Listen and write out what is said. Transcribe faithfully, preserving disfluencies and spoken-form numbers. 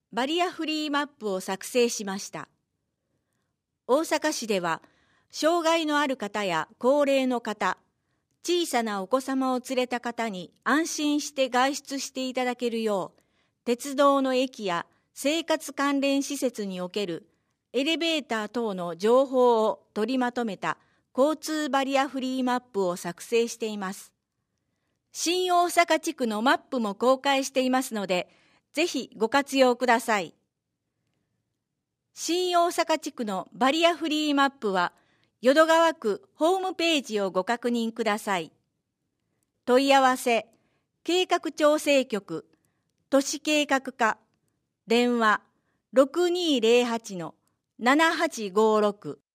バリアフリーマップを作成しました。大阪市では、障害のある方や高齢の方、小さなお子様を連れた方に安心して外出していただけるよう、鉄道の駅や生活関連施設におけるエレベーター等の情報を取りまとめた交通バリアフリーマップを作成しています。新大阪地区のマップも公開していますので、ぜひご活用ください。新大阪地区のバリアフリーマップは、淀川区ホームページをご確認ください。問い合わせ、計画調整局、都市計画課、電話ろくにーぜろはちのななはちごろく